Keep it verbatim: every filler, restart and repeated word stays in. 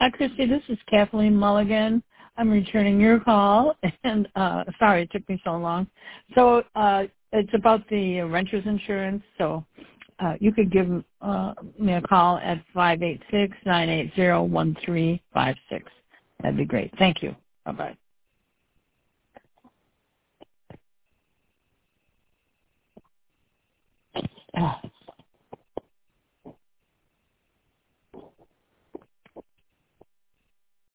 Hi, Christy. This is Kathleen Mulligan. I'm returning your call, and uh, sorry it took me so long. So uh, it's about the renter's insurance. So uh, you could give uh, me a call at five eight six, nine eight zero, one three five six. That'd be great. Thank you. Bye-bye. Ah.